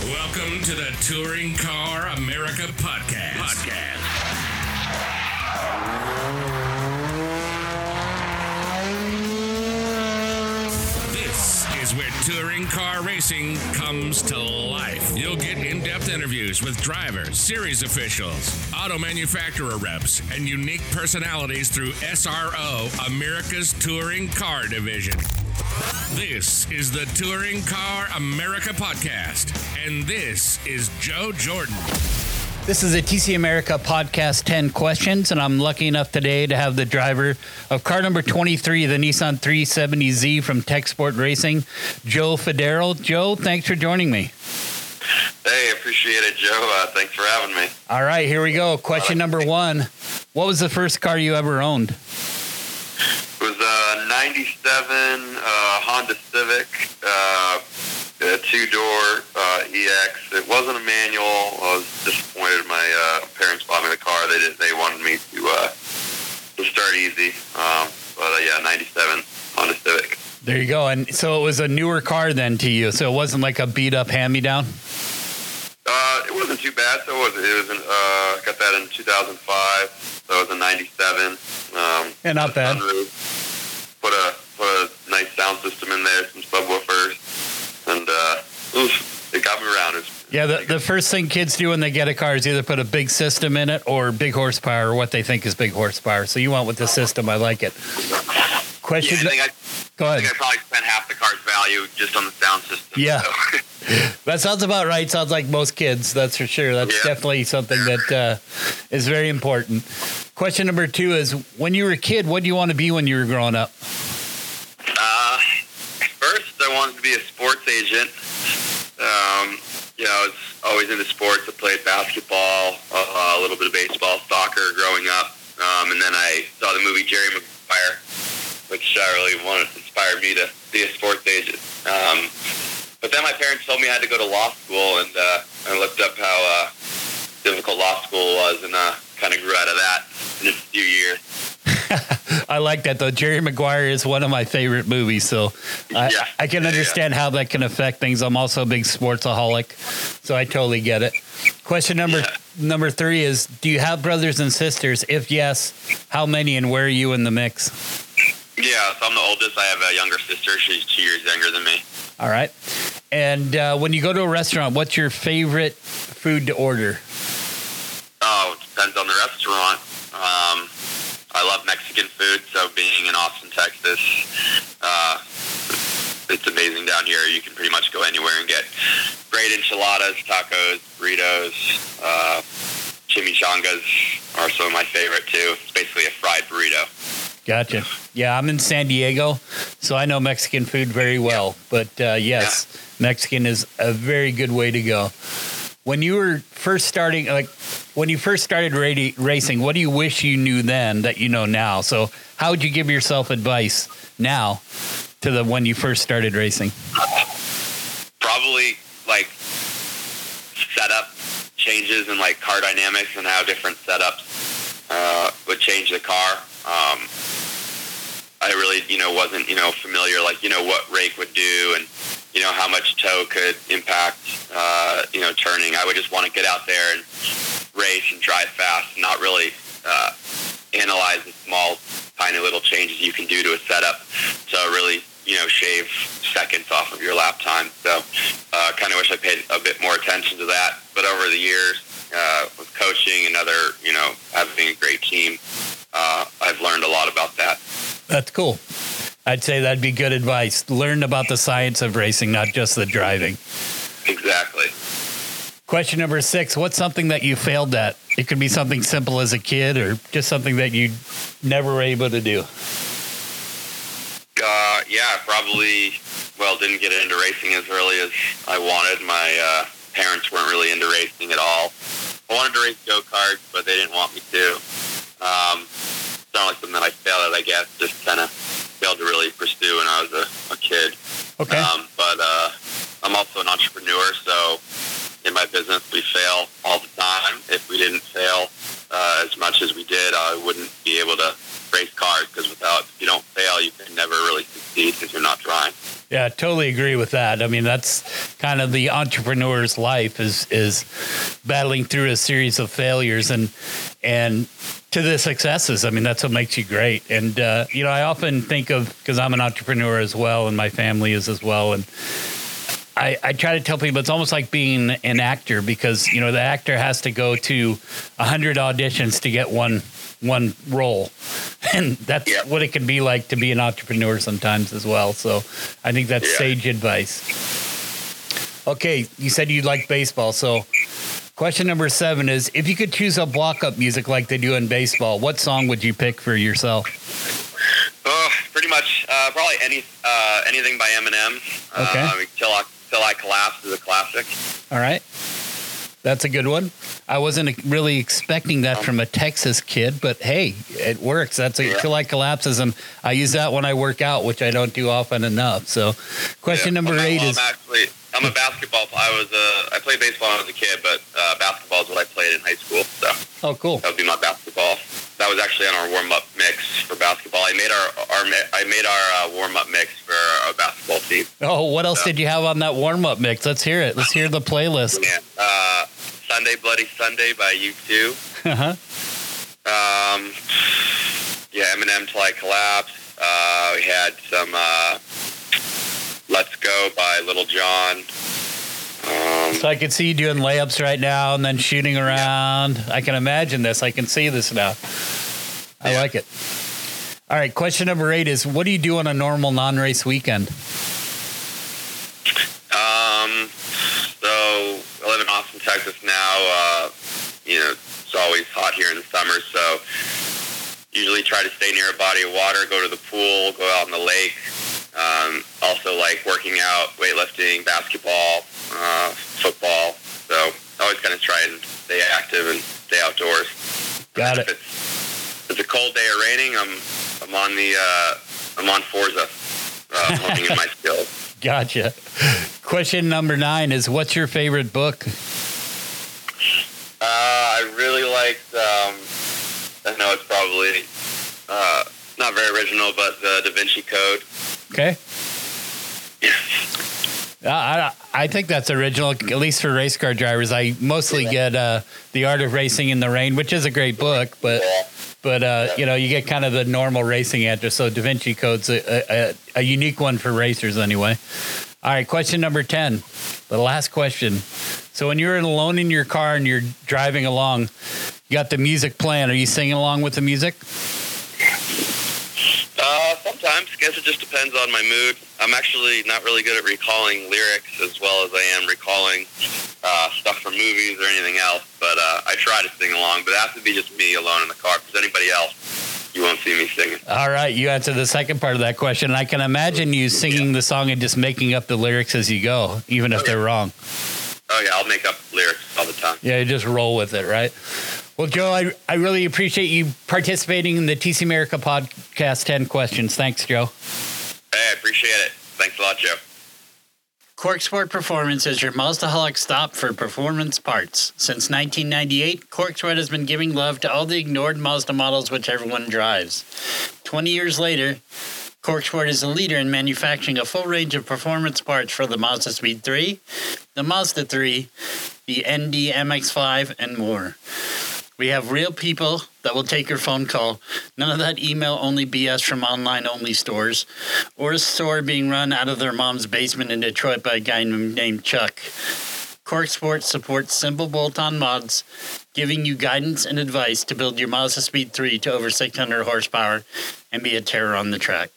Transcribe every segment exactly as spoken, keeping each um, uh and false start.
Welcome to the Touring Car America Podcast. Podcast. This is where touring car racing comes to life. You'll get in-depth interviews with drivers, series officials, auto manufacturer reps, and unique personalities through S R O, America's Touring Car Division. This is the Touring Car America Podcast, and this is Joe Jordan. This is a T C America Podcast ten Questions, and I'm lucky enough today to have the driver of car number twenty-three, the Nissan three seventy Z from Tech Sport Racing, Joe Federo. Joe, thanks for joining me. Hey, appreciate it, Joe. Uh, thanks for having me. All right, here we go. Question number one. What was the first car you ever owned? It was a ninety-seven uh, Honda Civic, uh, a two-door uh, E X. It wasn't a manual. I was disappointed. My uh, parents bought me the car. They did. They wanted me to uh, to start easy. Um, but uh, yeah, ninety-seven Honda Civic. There you go. And so it was a newer car then to you. So it wasn't like a beat-up hand-me-down. Uh, it wasn't too bad. So it was. It was. An, uh, got that in two thousand five. So it was a ninety-seven. Um, yeah, not bad. Sunroof. Put a put a nice sound system in there, some subwoofers, and uh, it, was, it got me around. It was, yeah, the, the first thing kids do when they get a car is either put a big system in it or big horsepower, or what they think is big horsepower. So you went with the system. I like it. Question. Yeah, I think I, Go ahead. I think I probably spent half the car's value just on the sound system. Yeah. So. That sounds about right. Sounds like most kids, that's for sure. That's yeah. definitely something that uh, is very important. Question number two is, when you were a kid, what do you want to be when you were growing up? Uh, first, I wanted to be a sports agent. Um, you know, I was always into sports. I played basketball, uh, a little bit of baseball, soccer growing up. Um, and then I saw the movie Jerry Maguire, which uh, really wanted inspired me to be a sports agent. Um, But then my parents told me I had to go to law school, and uh, I looked up how uh, difficult law school was, and uh, kind of grew out of that in a few years. I like that, though. Jerry Maguire is one of my favorite movies, so I, yeah. I can understand yeah. how that can affect things. I'm also a big sportsaholic, so I totally get it. Question number yeah. number three is, do you have brothers and sisters? If yes, how many, and where are you in the mix? Yeah, so I'm the oldest. I have a younger sister. She's two years younger than me. All right. And uh, when you go to a restaurant, what's your favorite food to order? Oh, it depends on the restaurant. Um, I love Mexican food, so being in Austin, Texas, uh, it's amazing down here. You can pretty much go anywhere and get great enchiladas, tacos, burritos, uh, chimichangas are some of my favorite, too. It's basically a fried burrito. Gotcha. Yeah, I'm in San Diego, so I know Mexican food very well. But uh, yes, yeah. Mexican is a very good way to go. When you were first starting, like when you first started radi- racing, what do you wish you knew then that you know now? So how would you give yourself advice now to the when you first started racing? Probably like setup changes and like car dynamics and how different setups uh, would change the car. Um, I really, you know, wasn't, you know, familiar, like, you know, what rake would do and, you know, how much toe could impact, uh, you know, turning. I would just want to get out there and race and drive fast and not really uh, analyze the small, tiny little changes you can do to a setup to really, you know, shave seconds off of your lap time. So uh, kind of wish I paid a bit more attention to that. But over the years, uh, with coaching and other, you know, having a great team, Uh, I've learned a lot about that. That's cool. I'd say that'd be good advice. Learn about the science of racing, not just the driving. Exactly. Question number six, what's something that you failed at? It could be something simple as a kid or just something that you never were able to do. Uh, yeah, probably, well, didn't get into racing as early as I wanted. My uh, parents weren't really into racing at all. I wanted to race go-karts, but they didn't want me to. Um, it's not like something that I failed at, I guess. Just kind of failed to really pursue when I was a, a kid. Okay. Um, but uh, I'm also an entrepreneur, so in my business we fail all the time. If we didn't fail uh, as much as we did, I wouldn't be able to race cars, because without, if you don't fail, you can never really succeed because you're not trying. Yeah, totally agree with that. I mean, that's kind of the entrepreneur's life is is battling through a series of failures and and to the successes. I mean, that's what makes you great. And, uh, you know, I often think of, because I'm an entrepreneur as well and my family is as well, and I, I try to tell people it's almost like being an actor because, you know, the actor has to go to one hundred auditions to get one one role. And that's yeah. what it can be like to be an entrepreneur sometimes as well. So I think that's yeah. sage advice. Okay, you said you like baseball. So question number seven is, if you could choose up walk-up music like they do in baseball, what song would you pick for yourself? Oh, pretty much uh, probably any uh, anything by Eminem. Okay. Uh, Till I, Till I Collapse is a classic. All right. That's a good one. I wasn't really expecting that from a Texas kid, but hey, it works. That's a yeah. Till I Collapses, and I use that when I work out, which I don't do often enough. So, question yeah. number well, eight well, is. I'm actually, I'm a basketball. I was uh, I played baseball when I was a kid, but uh, basketball is what I played in high school. So. Oh, cool. That would be my basketball. That was actually on our warm up mix for basketball. I made our, our I made our uh, warm up mix for our basketball team. Oh, what else so. did you have on that warm up mix? Let's hear it. Let's hear the playlist. Yeah. Uh, Sunday Bloody Sunday by U two. Uh-huh. Um, yeah, Eminem Till I Collapse. Uh, we had some uh, Let's Go by Little John. Um, so I can see you doing layups right now and then shooting around. Yeah. I can imagine this. I can see this now. I yeah. like it. All right, question number eight is, what do you do on a normal non-race weekend? Um, so I live in Austin, Texas now. Uh, you know, it's always hot here in the summer, so usually try to stay near a body of water, go to the pool, go out in the lake. Um, also like working out, weightlifting, basketball, uh, football. So always kind of try and stay active and stay outdoors. Got and it. If it's, if it's a cold day or raining, I'm I'm on the uh, I'm on Forza, uh, honing in my skills. Gotcha. Question number nine is, what's your favorite book? Uh, I really liked, um, I know it's probably uh, not very original, but the Da Vinci Code. Okay. uh, I I think that's original, at least for race car drivers. I mostly get uh, The Art of Racing in the Rain, which is a great book, but... Yeah. But, uh, you know, you get kind of the normal racing answer. So Da Vinci Code's a, a, a unique one for racers anyway. All right, question number ten, the last question. So when you're alone in your car and you're driving along, you got the music playing. Are you singing along with the music? Uh, sometimes. Guess it just depends on my mood. I'm actually not really good at recalling lyrics as well as I am recalling uh, stuff from movies or anything else. But uh, I try to sing along. But it has to be just me alone in the car. If there's anybody else, you won't see me singing. All right. You answered the second part of that question. I can imagine you singing the song and just making up the lyrics as you go, even if they're wrong. Oh, yeah. I'll make up lyrics all the time. Yeah, you just roll with it, right? Well, Joe, I, I really appreciate you participating in the T C America Podcast ten Questions. Thanks, Joe. Hey, I appreciate it. Thanks a lot, Joe. Corksport Performance is your Mazdaholic stop for performance parts. Since nineteen ninety-eight, Corksport has been giving love to all the ignored Mazda models which everyone drives. twenty years later, Corksport is a leader in manufacturing a full range of performance parts for the Mazda Speed three, the Mazda three, the N D M X five, and more. We have real people that will take your phone call. None of that email-only B S from online-only stores or a store being run out of their mom's basement in Detroit by a guy named Chuck. Corksport supports simple bolt-on mods, giving you guidance and advice to build your Mazda Speed three to over six hundred horsepower and be a terror on the track.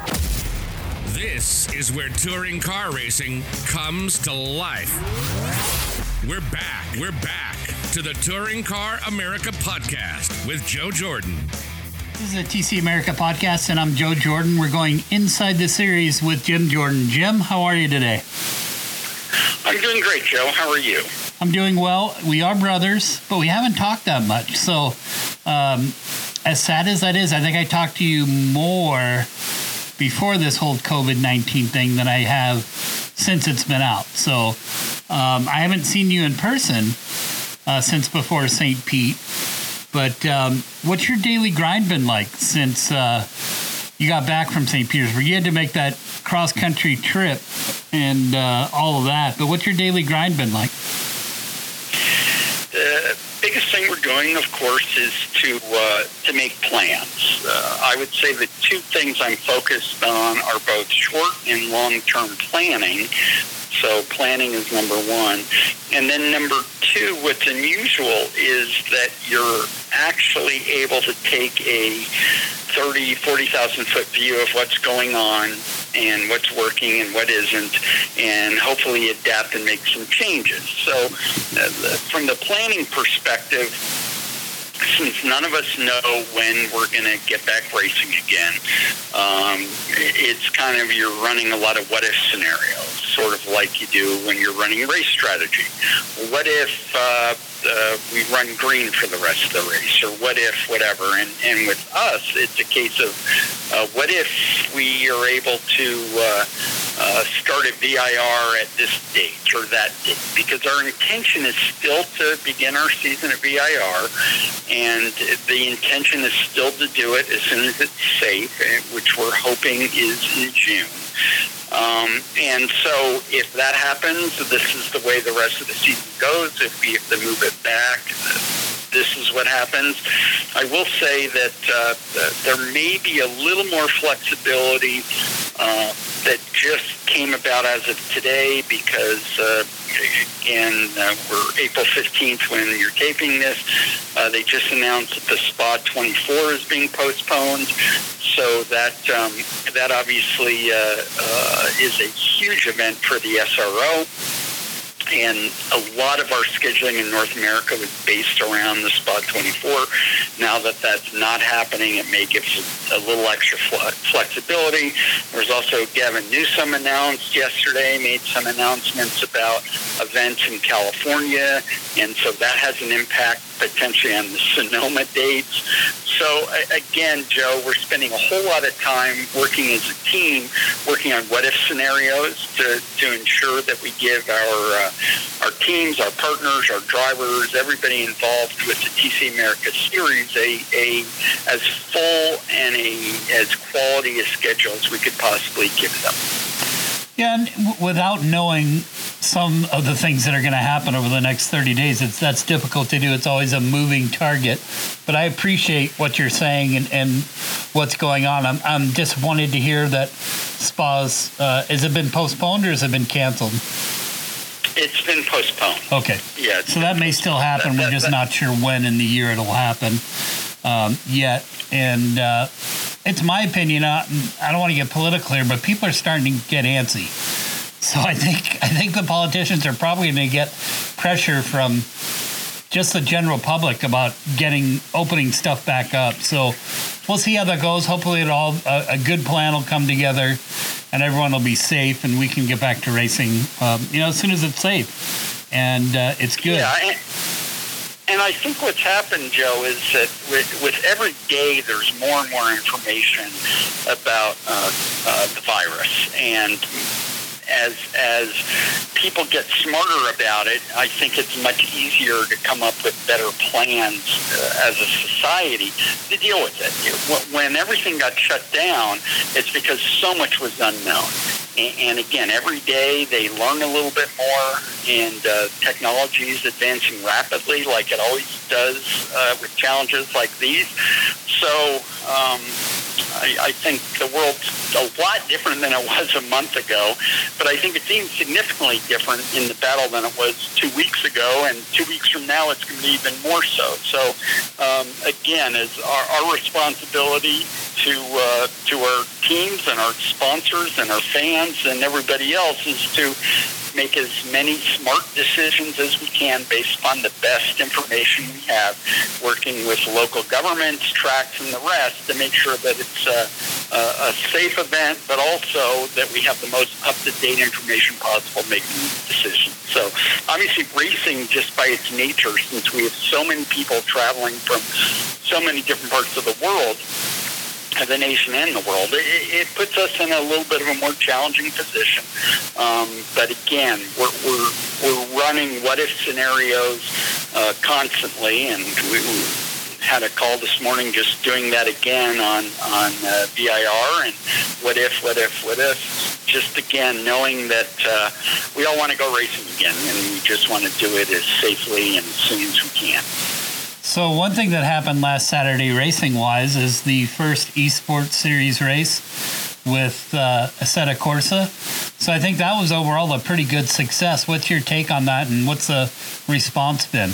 This is where touring car racing comes to life. We're back. We're back to the Touring Car America Podcast with Joe Jordan. This is the T C America Podcast, and I'm Joe Jordan. We're going inside the series with Jim Jordan. Jim, how are you today? I'm doing great, Joe. How are you? I'm doing well. We are brothers, but we haven't talked that much. So, um, as sad as that is, I think I talked to you more before this whole covid nineteen thing than I have since it's been out. So, um, I haven't seen you in person uh, since before Saint Pete. But um, what's your daily grind been like since uh, you got back from Saint Petersburg. You had to make that cross-country trip and uh, all of that. But what's your daily grind been like? The biggest thing we're doing, of course, is to uh, to make plans. Uh, I would say the two things I'm focused on are both short and long-term planning. So planning is number one. And then number two, what's unusual is that you're actually able to take a thirty, forty thousand foot view of what's going on and what's working and what isn't, and hopefully adapt and make some changes. So uh, from the planning perspective, since none of us know when we're going to get back racing again, um, it's kind of, you're running a lot of what-if scenarios, sort of like you do when you're running race strategy. What if uh, uh, we run green for the rest of the race, or what if whatever? And, and with us, it's a case of uh, what if we are able to uh, uh, start a V I R at this date or that date, because our intention is still to begin our season at V I R, and the intention is still to do it as soon as it's safe, which we're hoping is in June. Um, and so if that happens, this is the way the rest of the season goes. If we have to move it back, this is what happens. I will say that uh, there may be a little more flexibility uh, that just came about as of today, because uh, again, uh, we're April fifteenth when you're taping this. Uh, they just announced that the Spa twenty-four is being postponed. So that um, that obviously uh, uh, is a huge event for the S R O. And a lot of our scheduling in North America was based around the Spa twenty-four. Now that that's not happening, it may give us a little extra flexibility. There's also Gavin Newsom announced yesterday, made some announcements about events in California, and so that has an impact potentially on the Sonoma dates. So again, Joe, we're spending a whole lot of time working as a team, working on what-if scenarios to, to ensure that we give our uh, our teams, our partners, our drivers, everybody involved with the T C America Series a, a as full and a as quality a schedule as we could possibly give them. Yeah, and w- without knowing some of the things that are going to happen over the next thirty days, it's that's difficult to do. It's always a moving target. But I appreciate what you're saying and, and what's going on. I'm I'm disappointed to hear that Spa's, uh, has it been postponed or has it been canceled? It's been postponed. Okay. Yeah. So that may still happen. That, We're just that, not sure when in the year it'll happen um, yet. And uh, it's my opinion. I, I don't want to get political here, but people are starting to get antsy. So I think I think the politicians are probably going to get pressure from just the general public about getting opening stuff back up. So we'll see how that goes. Hopefully, it all a, a good plan will come together, and everyone will be safe, and we can get back to racing. Um, you know, as soon as it's safe, and uh, it's good. Yeah, and, and I think what's happened, Joe, is that with, with every day, there's more and more information about uh, uh, the virus, and as as people get smarter about it, I think it's much easier to come up with better plans uh, as a society to deal with it. When everything got shut down, it's because so much was unknown. And again, every day they learn a little bit more, and uh, technology is advancing rapidly like it always does uh, with challenges like these. So um, I, I think the world's a lot different than it was a month ago, but I think it's even significantly different in the battle than it was two weeks ago, and two weeks from now it's going to be even more so. So um, again, it's our, our responsibility to uh, to our teams and our sponsors and our fans and everybody else is to make as many smart decisions as we can based upon the best information we have, working with local governments, tracks, and the rest to make sure that it's a, a, a safe event, but also that we have the most up-to-date information possible making decisions. So obviously racing, just by its nature, since we have so many people traveling from so many different parts of the world, the nation and the world, it, it puts us in a little bit of a more challenging position. Um, but again, we're, we're we're running what if scenarios uh, constantly, and we, had a call this morning just doing that again on, on uh, V I R and what if, what if, what if. Just, again, knowing that uh, we all want to go racing again, and we just want to do it as safely and as soon as we can. So one thing that happened last Saturday racing-wise is the first eSports Series race with uh, Assetto Corsa. So I think that was overall a pretty good success. What's your take on that, and what's the response been?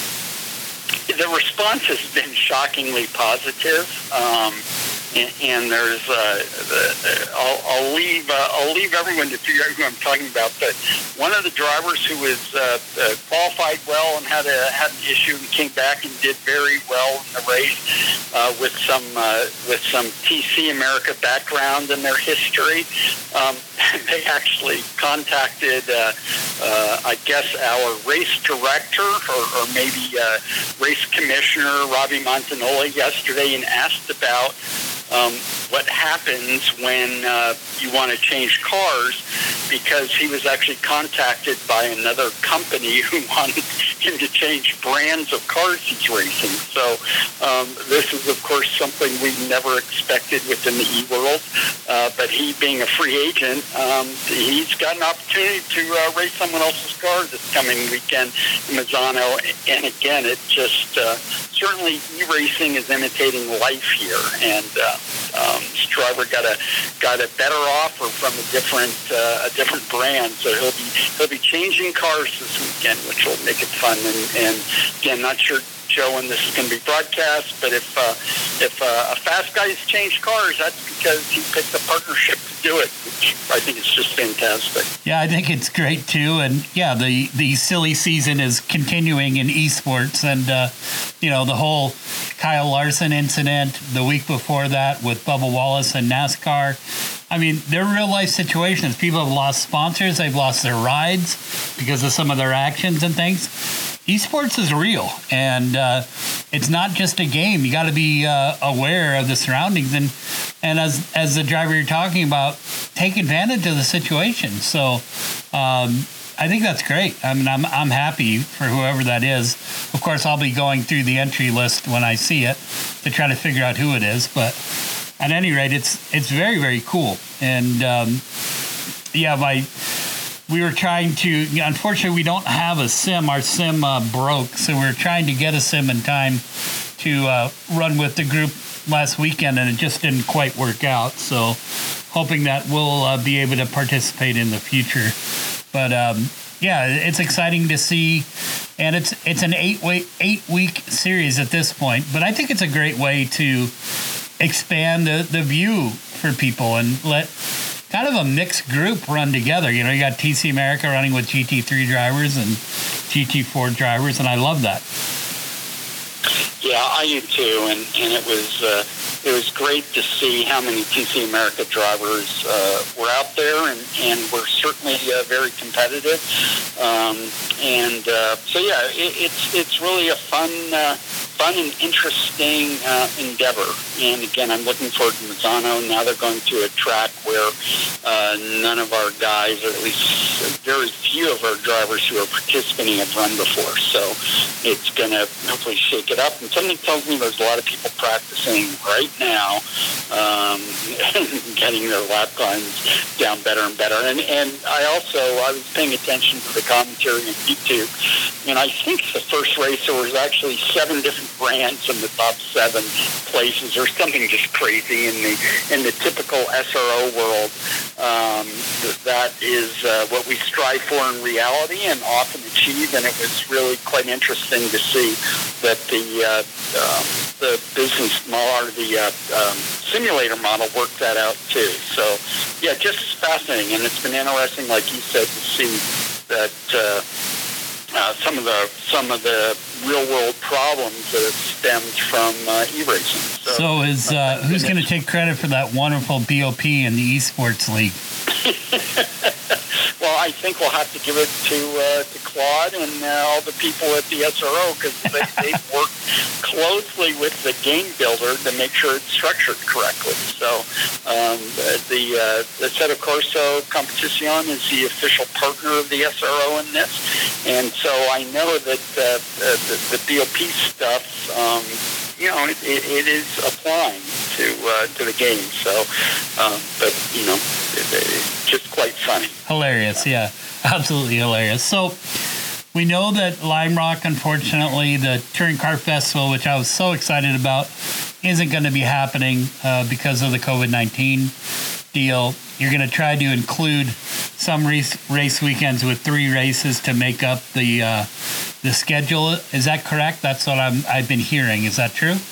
The response has been shockingly positive. Um, And, and there's, uh, the, I'll, I'll leave, uh, I'll leave everyone to figure out who I'm talking about. But one of the drivers who was uh, uh, qualified well and had a had an issue and came back and did very well in the race uh, with some uh, with some T C America background in their history. Um, they actually contacted, uh, uh, I guess, our race director or, or maybe uh, race commissioner Robbie Montanola yesterday and asked about Um, what happens when uh, you want to change cars, because he was actually contacted by another company who wanted him to change brands of cars he's racing. So um, this is, of course, something we never expected within the e-world. Uh, but he, being a free agent, um, he's got an opportunity to uh, race someone else's car this coming weekend in Misano. And again, it just uh, certainly e-racing is imitating life here. And uh, um, this driver got a got a better offer from a different uh, a different brand, so he'll be he'll be changing cars this weekend, which will make it fun. And, and again, not sure, Joe, when this is going to be broadcast, but if uh, if uh, a fast guy's changed cars, that's because he picked a partnership to do it, which I think is just fantastic. Yeah, I think it's great too, and yeah, the the silly season is continuing in esports, and uh, you know, the whole Kyle Larson incident the week before that with Bubba Wallace and NASCAR. I mean, they're real life situations. People have lost sponsors, they've lost their rides because of some of their actions and things. Esports is real, and uh, it's not just a game. You got to be uh, aware of the surroundings, and and as as the driver you're talking about, take advantage of the situation. So um, I think that's great. I mean, I'm I'm happy for whoever that is. Of course, I'll be going through the entry list when I see it to try to figure out who it is. But at any rate, it's it's very very cool, and um, yeah, my. We were trying to, unfortunately, we don't have a sim. Our sim uh, broke, so we were trying to get a sim in time to uh, run with the group last weekend, and it just didn't quite work out. So hoping that we'll uh, be able to participate in the future. But, um, yeah, it's exciting to see, and it's it's an eight-week eight-week series at this point. But I think it's a great way to expand the, the view for people and let kind of a mixed group run together. You know, you got T C America running with G T three drivers and G T four drivers, and I love that. Yeah, I do too, and, and it was uh, it was great to see how many T C America drivers uh, were out there, and, and were certainly uh, very competitive. Um, and uh, so, yeah, it, it's it's really a fun uh, fun and interesting uh, endeavor. And again, I'm looking forward to Misano. Now they're going to a track where uh, none of our guys, or at least very few of our drivers who are participating, have run before. So it's going to hopefully shake it up. And something tells me there's a lot of people practicing right now, um, getting their lap times down better and better. And, and I also, I was paying attention to the commentary on YouTube, and I think the first race there was actually seven different brands in the top seven places, or something just crazy in the in the typical S R O world. Um, that is uh, what we strive for in reality and often achieve, and it was really quite interesting to see that the uh, um, the business model, or the uh, um, simulator model, worked that out too. So, yeah, just fascinating, and it's been interesting, like you said, to see that uh, uh, some of the some of the real world problems that have stemmed from uh, e-racing. So, so is uh, who's going to take credit for that wonderful B O P in the esports league? Well, I think we'll have to give it to uh, to Claude and uh, all the people at the S R O, because they, they've worked closely with the game builder to make sure it's structured correctly. So um, the uh, the Assetto Corsa Competizione is the official partner of the S R O in this, and so I know that uh, the, the B O P stuff um, you know, it, it, it is applying to uh, to the game. So, um, but you know, it, it's just quite funny. Hilarious, yeah, absolutely hilarious. So, we know that Lime Rock, unfortunately, the Touring Car Festival, which I was so excited about, isn't going to be happening uh, because of the covid nineteen deal. You're going to try to include some race, race weekends with three races to make up the uh, the schedule. Is that correct? That's what I'm, I've been hearing. Is that true?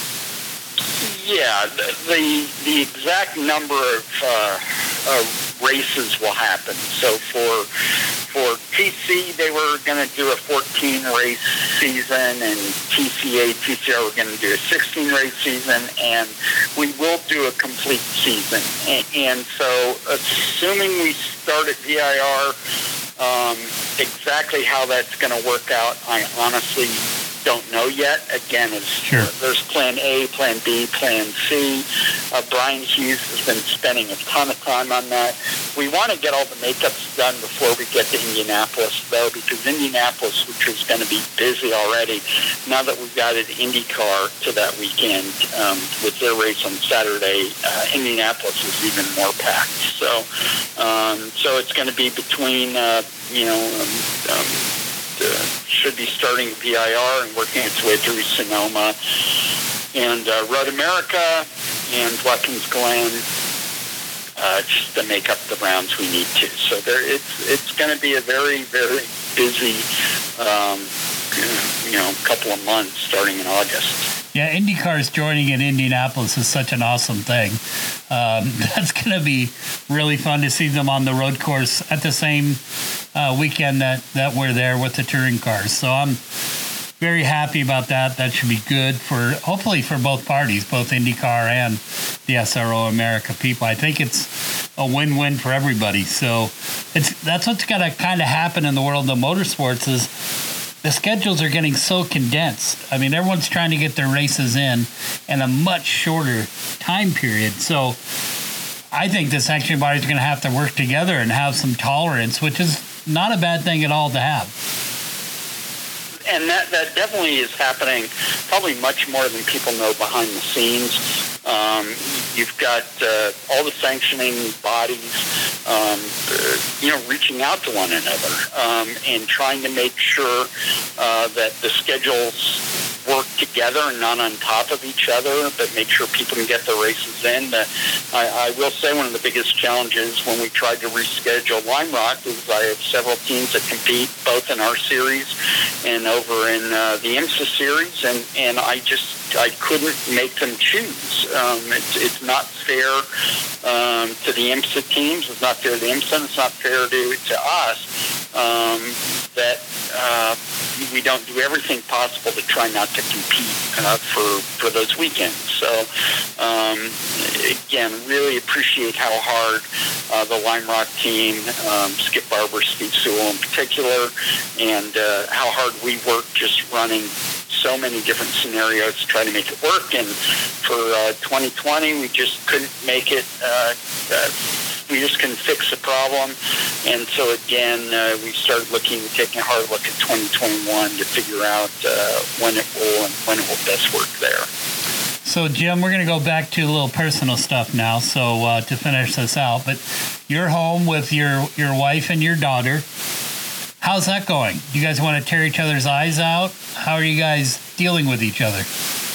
Yeah, the the, the exact number of uh, uh, races will happen. So for for T C, they were going to do a fourteen race season, and T C A, T C R were going to do a sixteen race season, and we will do a complete season. And, and so, assuming we start at V I R, um, exactly how that's going to work out, I honestly don't know yet. Again, it's, sure. uh, there's Plan A, Plan B, Plan C. Uh, Brian Hughes has been spending a ton of time on that. We want to get all the makeups done before we get to Indianapolis, though, because Indianapolis, which was going to be busy already, now that we've got an IndyCar to that weekend um, with their race on Saturday, uh, Indianapolis is even more packed. So, um, so it's going to be between, uh, you know, um, um, Uh, should be starting at V I R and working its way through Sonoma and uh, Road America and Watkins Glen, uh, just to make up the rounds we need to. So there, it's it's going to be a very, very busy, um, you know, couple of months starting in August. Yeah, IndyCar's joining in Indianapolis is such an awesome thing. Um, that's going to be really fun to see them on the road course at the same uh, weekend that, that we're there with the touring cars. So I'm very happy about that. That should be good for, hopefully for both parties, both IndyCar and the S R O America people. I think it's a win-win for everybody. So it's that's what's got to kind of happen in the world of motorsports is the schedules are getting so condensed. I mean, everyone's trying to get their races in in a much shorter time period. So I think the sanctioning body is going to have to work together and have some tolerance, which is not a bad thing at all to have. And that, that definitely is happening probably much more than people know behind the scenes. Um, you've got uh, all the sanctioning bodies, um, uh, you know, reaching out to one another um, and trying to make sure uh, that the schedules work together and not on top of each other, but make sure people can get their races in. Uh, I, I will say one of the biggest challenges when we tried to reschedule Lime Rock is I have several teams that compete both in our series and over in uh, the IMSA series, and, and I just I couldn't make them choose. Um, it's, it's not fair um, to the IMSA teams. It's not fair to the IMSA. It's not fair to, to us um, that uh, we don't do everything possible to try not to compete uh, for, for those weekends. So, um, again, really appreciate how hard uh, the Lime Rock team, um, Skip Barber, Steve Sewell in particular, and uh, how hard we work just running so many different scenarios to try to make it work. And for uh, twenty twenty, we just couldn't make it. Uh, uh, we just couldn't fix the problem. And so, again, uh, we started looking, taking a hard look at twenty twenty-one to figure out uh, when it will and when it will best work there. So, Jim, we're going to go back to a little personal stuff now. So, uh, to finish this out, but you're home with your, your wife and your daughter. How's that going? You guys want to tear each other's eyes out? How are you guys dealing with each other?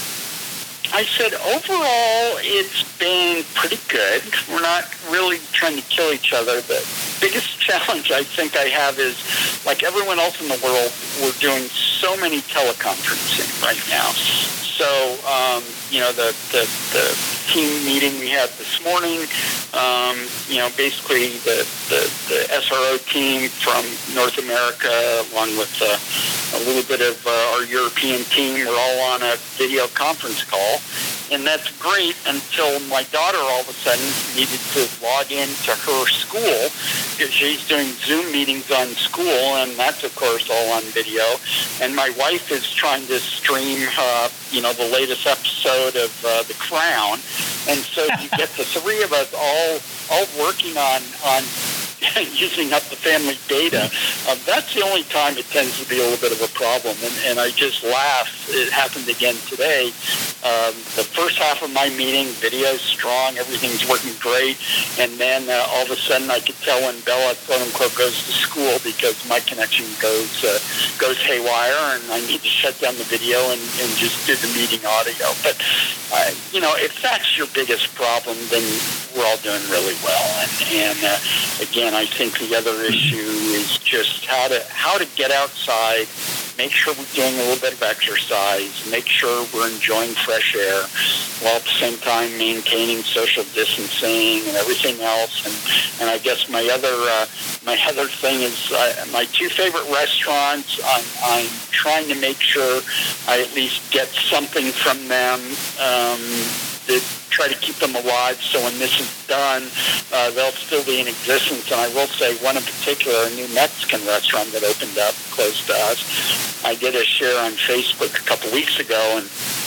I said, overall, it's been pretty good. We're not really trying to kill each other. The biggest challenge I think I have is, like everyone else in the world, we're doing so many teleconferencing right now. So, um, you know, the, the, the team meeting we had this morning, um, you know, basically the, the, the S R O team from North America, along with uh, a little bit of uh, our European team, we're all on a video conference call. And that's great until my daughter all of a sudden needed to log into her school because she's doing Zoom meetings on school, and that's, of course, all on video. And my wife is trying to stream, uh, you know, the latest episode of uh, The Crown. And so you get the three of us all all working on, on using up the family data. Um, that's the only time it tends to be a little bit of a problem. And, and I just laugh. It happened again today. Um, the first half of my meeting, video's strong, everything's working great, and then uh, all of a sudden I could tell when Bella, quote unquote, goes to school because my connection goes uh, goes haywire, and I need to shut down the video and, and just do the meeting audio. But uh, you know, if that's your biggest problem, then we're all doing really well. And, and uh, again, I think the other issue is just how to how to get outside, make sure we're doing a little bit of exercise, make sure we're enjoying fresh air, while at the same time maintaining social distancing and everything else. And, and I guess my other uh, my other thing is uh, my two favorite restaurants. I'm, I'm trying to make sure I at least get something from them um, that try to keep them alive, so when this is done, uh, they'll still be in existence. And I will say one in particular, a new Mexican restaurant that opened up close to us. I did a share on Facebook a couple weeks ago, and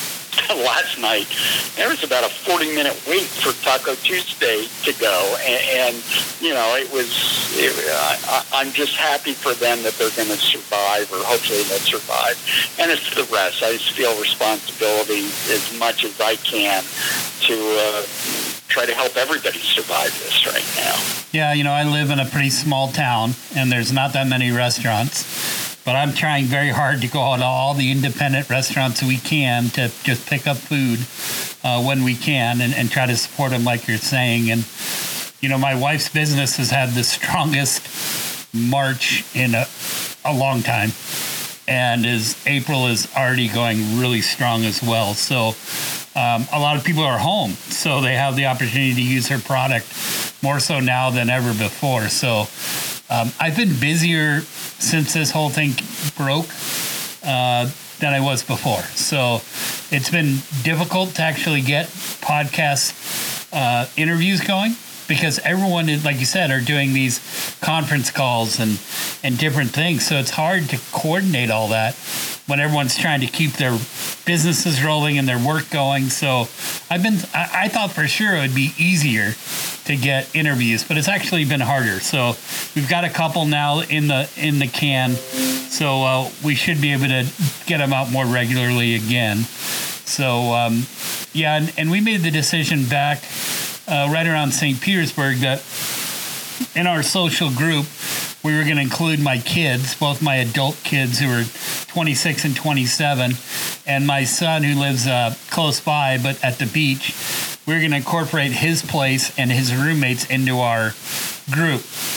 last night there was about a forty minute wait for Taco Tuesday to go, and, and you know, it was it, I, I'm just happy for them that they're going to survive, or hopefully they'll survive. And it's the rest. I just feel responsibility as much as I can to uh, try to help everybody survive this right now. Yeah, you know, I live in a pretty small town, and there's not that many restaurants. But I'm trying very hard to go out to all the independent restaurants we can to just pick up food uh, when we can and, and try to support them like you're saying. And, you know, my wife's business has had the strongest March in a, a long time. And is April is already going really strong as well. So um, a lot of people are home, so they have the opportunity to use her product more so now than ever before. So um, I've been busier since this whole thing broke uh, than I was before. So it's been difficult to actually get podcast uh, interviews going, because everyone, is, like you said, are doing these conference calls and, and different things. So it's hard to coordinate all that when everyone's trying to keep their businesses rolling and their work going. So I've been, I, I thought for sure it would be easier to get interviews, but it's actually been harder. So we've got a couple now in the in the can. So uh, we should be able to get them out more regularly again. So um, yeah, and, and we made the decision back uh, right around Saint Petersburg that in our social group, we were going to include my kids, both my adult kids who are twenty-six and twenty-seven, and my son who lives uh, close by but at the beach. We're going to incorporate his place and his roommates into our group.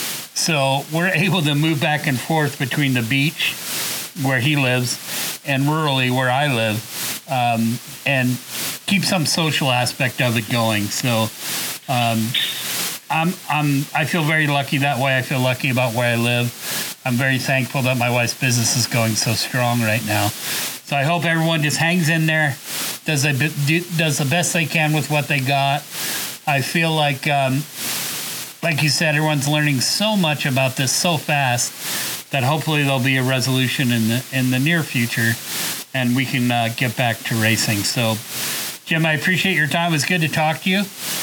So we're able to move back and forth between the beach, where he lives, and rurally where I live, um, and keep some social aspect of it going. So um, I'm, I'm, I feel very lucky that way. I feel lucky about where I live. I'm very thankful that my wife's business is going so strong right now. So I hope everyone just hangs in there, does a, does the best they can with what they got. I feel like, um, like you said, everyone's learning so much about this so fast that hopefully there'll be a resolution in the in the near future, and we can uh, get back to racing. So, Jim, I appreciate your time. It was good to talk to you,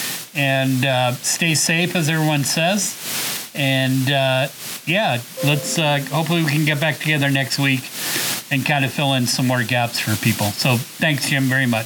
and uh, stay safe, as everyone says. And uh, yeah, let's uh, hopefully we can get back together next week and kind of fill in some more gaps for people. So thanks, Jim, very much.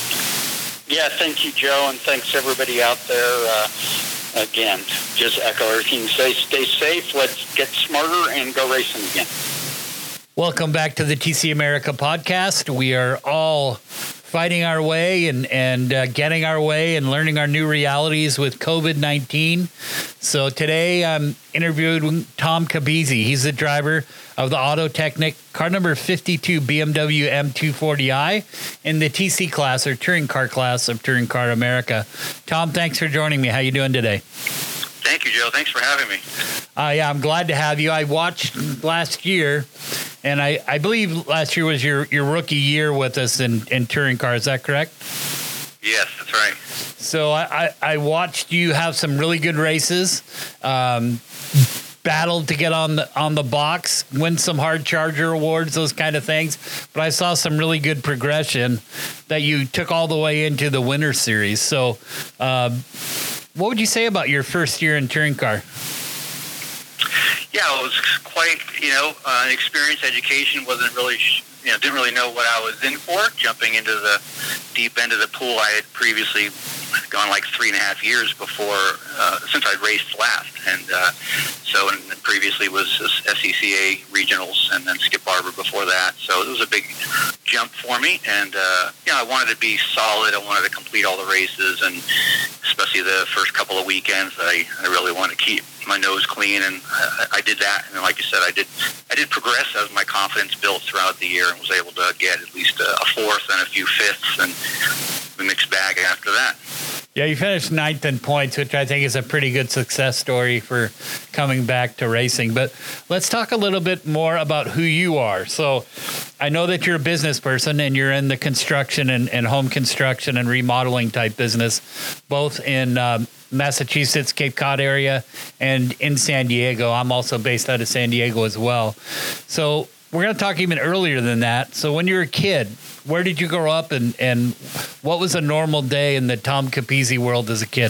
Yeah, thank you, Joe, and thanks everybody out there. Uh, again, just echo everything you say. Stay safe. Let's get smarter and go racing again. Welcome back to the T C America podcast. We are all fighting our way and, and uh, getting our way and learning our new realities with COVID nineteen. So today I'm interviewing Tom Kabezi. He's the driver of the Auto Technic car number fifty-two B M W M two forty i in the T C class, or touring car class of Touring Car America. Tom, thanks for joining me. How you doing today? Thank you, Joe. Thanks for having me. Uh, yeah, I'm glad to have you. I watched last year, and I, I believe last year was your, your rookie year with us in, in touring car. Is that correct? Yes, that's right. So I, I, I watched you have some really good races, um, battled to get on the on the box, win some hard charger awards, those kind of things. But I saw some really good progression that you took all the way into the Winter Series. So uh, what would you say about your first year in touring car? Yeah, it was quite, you know, uh, an experience. Education wasn't really, you know, didn't really know what I was in for. Jumping into the deep end of the pool, I had previously gone like three and a half years before, uh, since I'd raced last. And uh, so and previously was S C C A regionals and then Skip Barber before that. So it was a big jump for me. And, uh, you know, I wanted to be solid. I wanted to complete all the races, and especially the first couple of weekends, I, I really wanted to keep my nose clean, and I, I did that. And like you said, I did I did progress as my confidence built throughout the year, and was able to get at least a, a fourth and a few fifths, and the mixed bag after that. Yeah, you finished ninth in points, which I think is a pretty good success story for coming back to racing. But let's talk a little bit more about who you are. So I know that you're a business person, and you're in the construction and, and home construction and remodeling type business, both in um, Massachusetts, Cape Cod area, and in San Diego. I'm also based out of San Diego as well. So we're going to talk even earlier than that. So when you were a kid, where did you grow up, and, and what was a normal day in the Tom Capizzi world as a kid?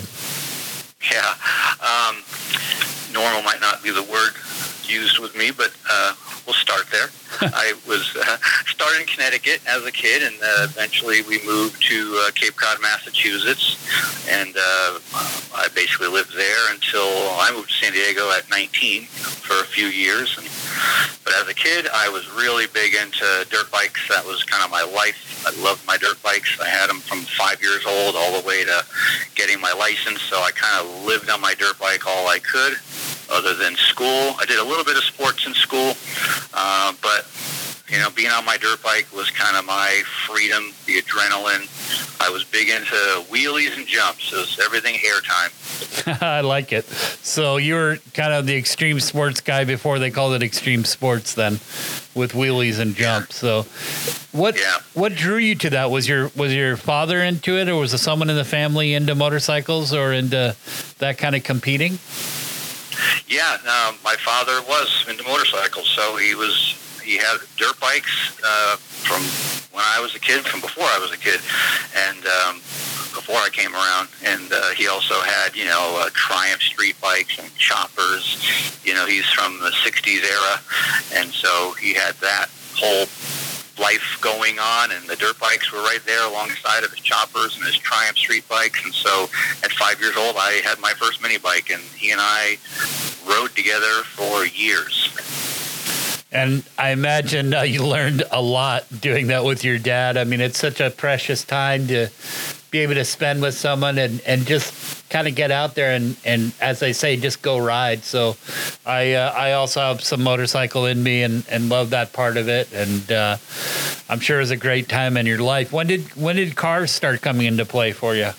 Yeah, um, normal might not be the word used with me, but uh, we'll start there. I was uh, started in Connecticut as a kid, and uh, eventually we moved to uh, Cape Cod, Massachusetts, and uh, I basically lived there until I moved to San Diego at nineteen for a few years. And, but as a kid, I was really big into dirt bikes. That was kind of my life. I loved my dirt bikes. I had them from five years old all the way to getting my license, so I kind of lived on my dirt bike all I could, other than school. I did a little bit of sports in school, uh, but you know, being on my dirt bike was kind of my freedom, the adrenaline. I was big into wheelies and jumps. It was everything airtime. I like it. So you were kind of the extreme sports guy before they called it extreme sports then, with wheelies and jumps. So what yeah. what drew you to that? Was your was your father into it, or was there someone in the family into motorcycles or into that kind of competing? Yeah, uh, my father was into motorcycles, so he was he had dirt bikes uh, from when I was a kid, from before I was a kid, and um, before I came around. And uh, he also had, you know, uh, Triumph street bikes and choppers. You know, he's from the sixties era, and so he had that whole life going on, and the dirt bikes were right there alongside of his choppers and his Triumph street bikes. And so at five years old, I had my first mini bike, and he and I rode together for years. And I imagine uh, you learned a lot doing that with your dad. I mean, it's such a precious time to be able to spend with someone and, and just kind of get out there and, and, as they say, just go ride. So I uh, I also have some motorcycle in me and, and love that part of it. And uh, I'm sure it was a great time in your life. When did when did cars start coming into play for you?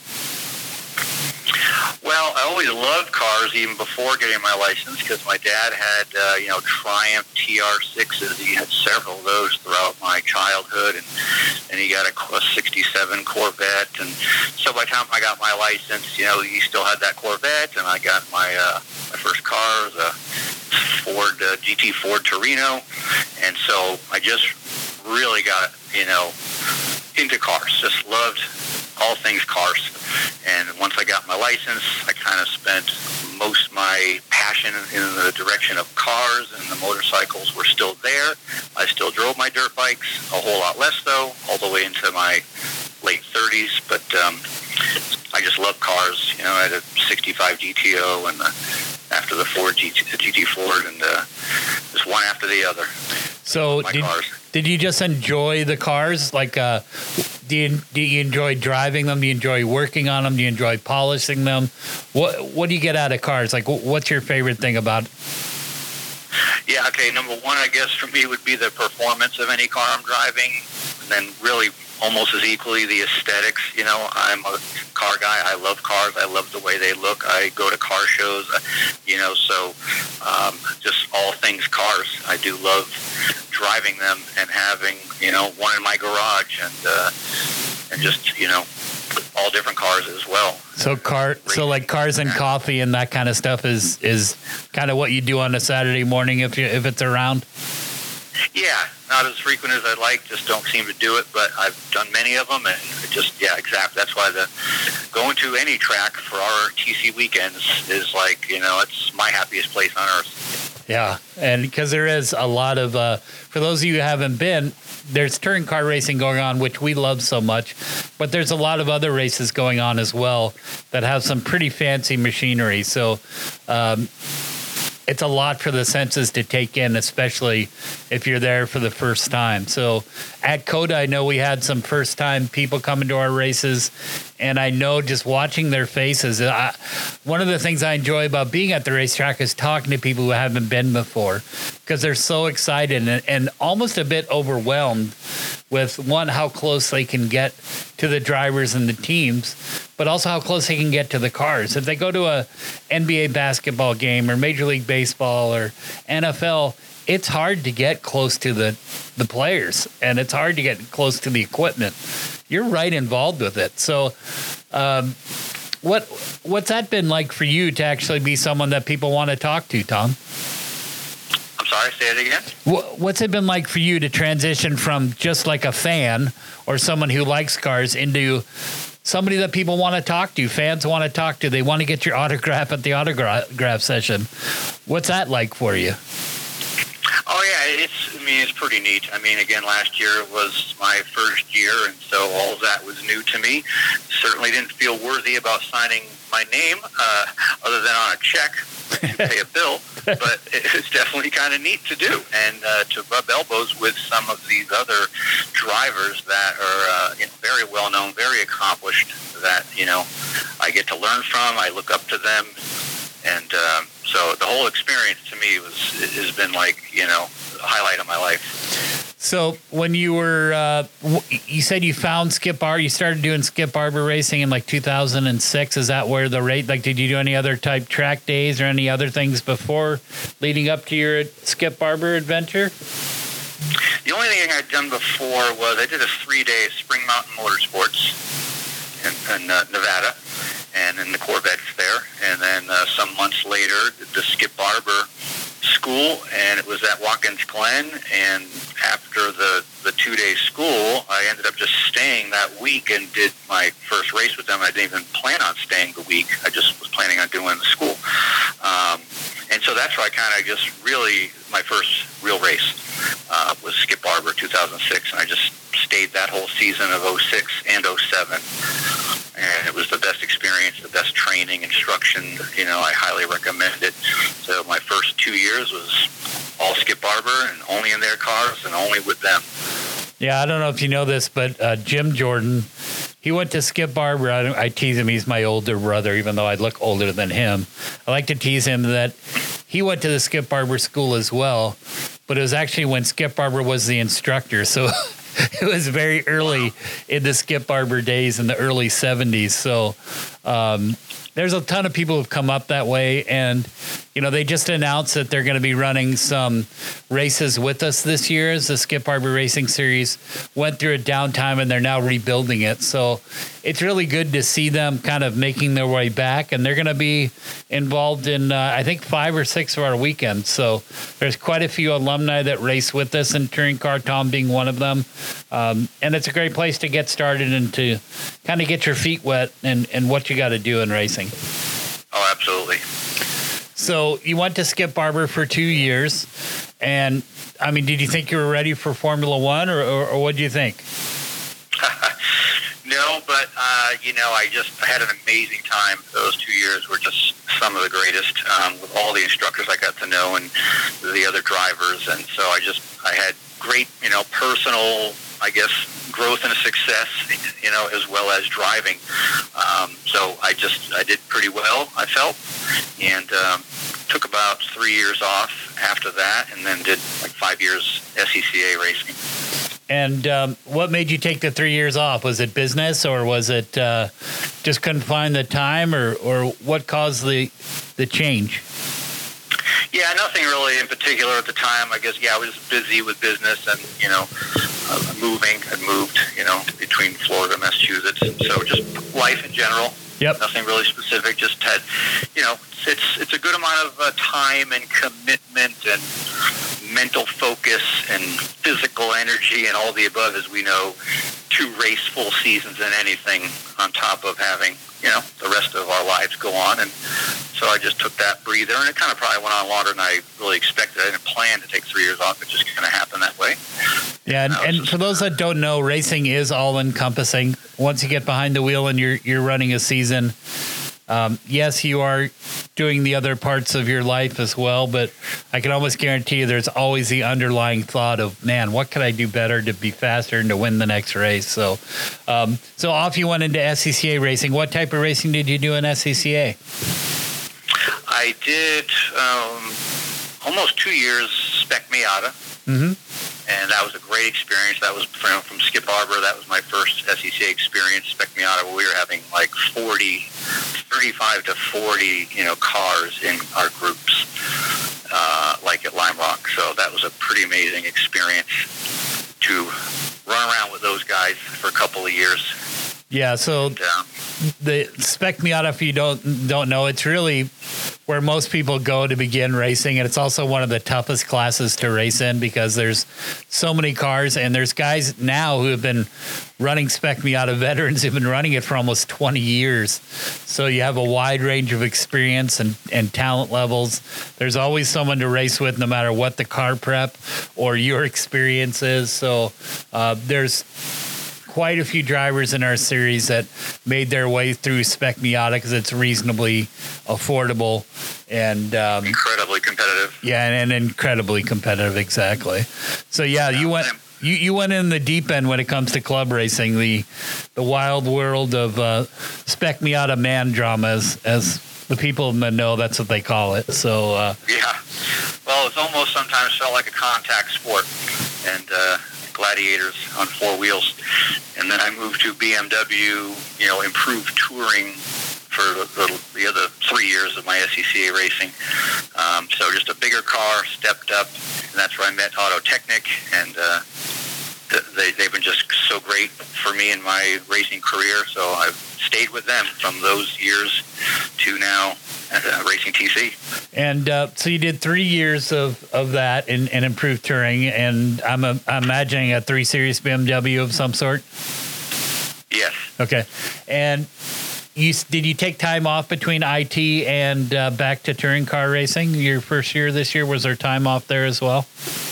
Well, I always loved cars even before getting my license, because my dad had, uh, you know, Triumph T R sixes. He had several of those throughout my childhood, and, and he got a, a sixty-seven Corvette. And so by the time I got my license, you know, he still had that Corvette, and I got my uh, my first car was a Ford uh, G T Ford Torino. And so I just really got, you know, into cars, just loved all things cars. And once I got my license, I kind of spent most of my passion in the direction of cars, and the motorcycles were still there. I still drove my dirt bikes, a whole lot less though, all the way into my late thirties. But um, I just love cars. You know, I had a sixty-five G T O, and the, after the Ford G T, the G T Ford, and uh, just one after the other. So did, did you just enjoy the cars? Like, uh, do you do you enjoy driving them? Do you enjoy working on them? Do you enjoy polishing them? What what do you get out of cars? Like, what's your favorite thing about it? Yeah, okay, number one, I guess, for me would be the performance of any car I'm driving, and then really almost as equally the aesthetics. You know, I'm a car guy. I love cars. I love the way they look. I go to car shows, you know, so um, just all things cars. I do love driving them and having, you know, one in my garage, and uh, and just, you know, all different cars as well. So car, so like cars and coffee and that kind of stuff is is kind of what you do on a Saturday morning if you if it's around. Yeah, not as frequent as I'd like. Just don't seem to do it, but I've done many of them, and it just yeah, exactly. That's why the going to any track for our T C weekends is like, you know, it's my happiest place on earth. Yeah, and because there is a lot of, uh, for those of you who haven't been, there's touring car racing going on, which we love so much, but there's a lot of other races going on as well that have some pretty fancy machinery. So um, it's a lot for the senses to take in, especially if you're there for the first time. So at COTA, I know we had some first-time people coming to our races, and I know just watching their faces, I, one of the things I enjoy about being at the racetrack is talking to people who haven't been before, because they're so excited and, and almost a bit overwhelmed with, one, how close they can get to the drivers and the teams, but also how close they can get to the cars. If they go to a N B A basketball game or Major League Baseball or N F L, it's hard to get close to the, the players, and it's hard to get close to the equipment. You're right involved with it. So um, what what's that been like for you to actually be someone that people want to talk to, Tom? I'm sorry, say it again? What's it been like for you to transition from just like a fan or someone who likes cars into somebody that people want to talk to, fans want to talk to, they want to get your autograph at the autograph session? What's that like for you? Oh yeah, it's. I mean, it's pretty neat. I mean, again, last year was my first year, and so all of that was new to me. Certainly didn't feel worthy about signing my name, uh, other than on a check to pay a bill. But it's definitely kind of neat to do, and uh, to rub elbows with some of these other drivers that are uh, you know, very well known, very accomplished. That you know, I get to learn from. I look up to them. And um, so the whole experience to me was has been like, you know, the highlight of my life. So when you were, uh, you said you found Skip Barber, you started doing Skip Barber racing in like two thousand six. Is that where the rate, like, did you do any other type track days or any other things before leading up to your Skip Barber adventure? The only thing I'd done before was I did a three-day Spring Mountain Motorsports in, in uh, Nevada. And in the Corvettes there, and then uh, some months later, the Skip Barber school, and it was at Watkins Glen. And after the the two day school, I ended up just staying that week and did my first race with them. I didn't even plan on staying the week. I just was planning on doing the school, um, and so that's where I kind of just really my first real race uh, was Skip Barber two thousand six, and I just stayed that whole season of oh six and oh seven. And it was the best experience, the best training, instruction. You know, I highly recommend it. So my first two years was all Skip Barber and only in their cars and only with them. Yeah, I don't know if you know this, but uh, Jim Jordan, he went to Skip Barber. I, I tease him. He's my older brother, even though I look older than him. I like to tease him that he went to the Skip Barber school as well, but it was actually when Skip Barber was the instructor. So it was very early in the Skip Barber days in the early seventies. So um, there's a ton of people who've come up that way. And, you know, they just announced that they're going to be running some races with us this year as the Skip Barber Racing Series went through a downtime and they're now rebuilding it. So it's really good to see them kind of making their way back. And they're going to be involved in, uh, I think, five or six of our weekends. So there's quite a few alumni that race with us in touring car, Tom being one of them. Um, and it's a great place to get started and to kind of get your feet wet and, and what you got to do in racing. Oh, absolutely. So you went to Skip Barber for two years. And, I mean, did you think you were ready for Formula One, or, or, or what do you think? No, but, uh, you know, I just I had an amazing time. Those two years were just some of the greatest um, with all the instructors I got to know and the other drivers. And so I just, I had great, you know, personal, I guess, growth and success, you know, as well as driving. Um, so I just, I did pretty well, I felt, and um, took about three years off after that, and then did like five years S E C A racing. And um, what made you take the three years off? Was it business, or was it uh, just couldn't find the time, or, or what caused the the change? Yeah, nothing really in particular at the time. I guess, yeah, I was busy with business and, you know, uh, moving. I'd moved, you know, between Florida and Massachusetts. And so just life in general. Yep. Nothing really specific. Just had, you know, it's it's a good amount of uh, time and commitment and mental focus and physical energy and all the above, as we know, to race full seasons in anything on top of having, you know, the rest of our lives go on. And so I just took that breather, and it kind of probably went on longer than I really expected. I didn't plan to take three years off. It just kind of happened that way. Yeah, and, and just, for those that don't know, racing is all-encompassing. Once you get behind the wheel and you're you're running a season, um, yes, you are doing the other parts of your life as well, but I can almost guarantee you there's always the underlying thought of, man, what could I do better to be faster and to win the next race? So, um, so off you went into S C C A racing. What type of racing did you do in S C C A? I did um, almost two years Spec Miata. Mm-hmm. And that was a great experience. That was from, from Skip Barber. That was my first S C C A experience, Spec Miata, where we were having like forty, thirty-five to forty, you know, cars in our groups, uh, like at Lime Rock. So that was a pretty amazing experience to run around with those guys for a couple of years. Yeah, so And, um, the Spec Miata, if you don't don't know, it's really where most people go to begin racing, and it's also one of the toughest classes to race in because there's so many cars, and there's guys now who have been running Spec Miata, veterans who've been running it for almost twenty years. So you have a wide range of experience and, and talent levels. There's always someone to race with, no matter what the car prep or your experience is. So uh, there's quite a few drivers in our series that made their way through Spec Miata because it's reasonably affordable and um, incredibly competitive. yeah, and, and incredibly competitive. Exactly. So yeah, you went you, you went in the deep end when it comes to club racing, the the wild world of uh, Spec Miata man drama, as, as the people know, that's what they call it. So uh, Yeah. Well, it's almost sometimes felt like a contact sport, and uh, gladiators on four wheels. And then I moved to B M W, you know, improved touring for the, the, the other three years of my S C C A racing. Um, so just a bigger car, stepped up, and that's where I met Auto Technic, and uh, they, they've been just so great for me in my racing career. So I've stayed with them from those years to now uh, racing T C. And uh, so you did three years of, of that in, in improved touring, and I'm, a, I'm imagining a three series B M W of some sort. Yes. Okay. And you did you take time off between I T and uh, back to touring car racing? Your first year this year, was there time off there as well?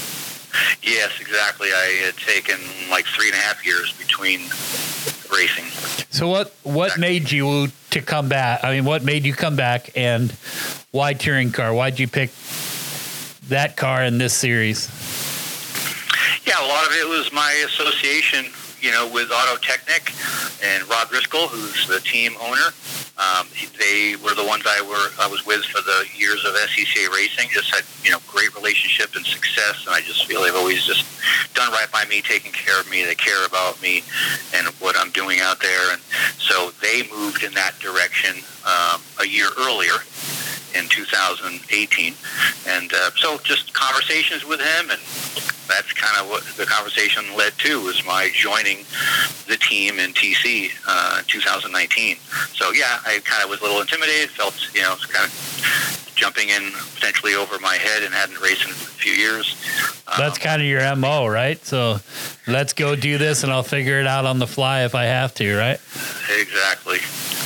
Yes, exactly. I had taken like three and a half years between racing. So what what made you to come back? I mean, what made you come back, and why touring car? Why'd you pick that car in this series? Yeah, a lot of it was my association, you know, with Auto Technic and Rob Driscoll, who's the team owner. Um, they were the ones I were I was with for the years of S C C A racing. Just had, you know, great relationship and success, and I just feel they've always just done right by me, taking care of me. They care about me and what I'm doing out there, and so they moved in that direction um, a year earlier in two thousand eighteen, and uh, so just conversations with him, and that's kind of what the conversation led to, was my joining the team in T C uh, in two thousand nineteen. So yeah, I kind of was a little intimidated, felt, you know, kind of jumping in potentially over my head, and hadn't raced in a few years. Um, That's kind of your M O, right? So let's go do this, and I'll figure it out on the fly if I have to, right? Exactly.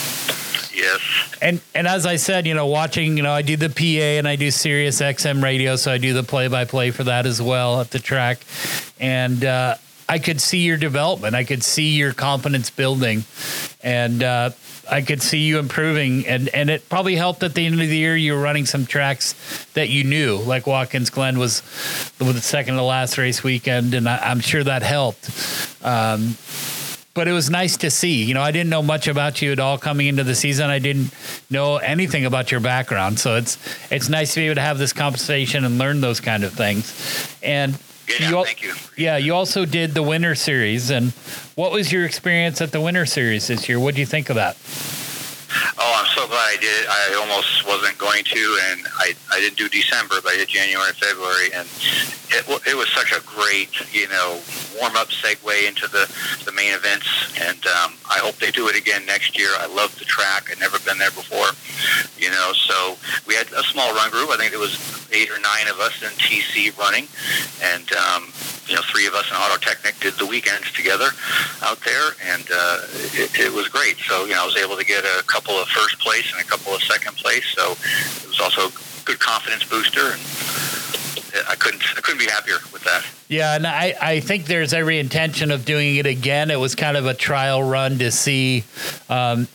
Yes. And and as I said, you know, watching, you know, I do the P A and I do Sirius X M radio, so I do the play-by-play for that as well at the track. And uh, I could see your development. I could see your confidence building, and uh, I could see you improving. And, and it probably helped at the end of the year you were running some tracks that you knew, like Watkins Glen was the second to last race weekend, and I, I'm sure that helped. Um, But it was nice to see. You know, I didn't know much about you at all coming into the season. I didn't know anything about your background. So it's it's nice to be able to have this conversation and learn those kind of things. And Yeah, you al- thank you. Yeah, you also did the Winter Series. And what was your experience at the Winter Series this year? What do you think of that? Oh, I'm so glad I did it. I almost wasn't going to, and I, I didn't do December, but I did January and February, and it, it was such a great, you know, warm-up segue into the, the main events, and um, I hope they do it again next year. I love the track. I'd never been there before, you know, so we had a small run group. I think there was eight or nine of us in T C running, and um, you know, three of us in Auto Technic did the weekends together out there, and uh, it, it was great. So, you know, I was able to get a couple of first place and a couple of second place. So it was also a good confidence booster, and I couldn't I couldn't be happier with that. Yeah, and I, I think there's every intention of doing it again. It was kind of a trial run to see um,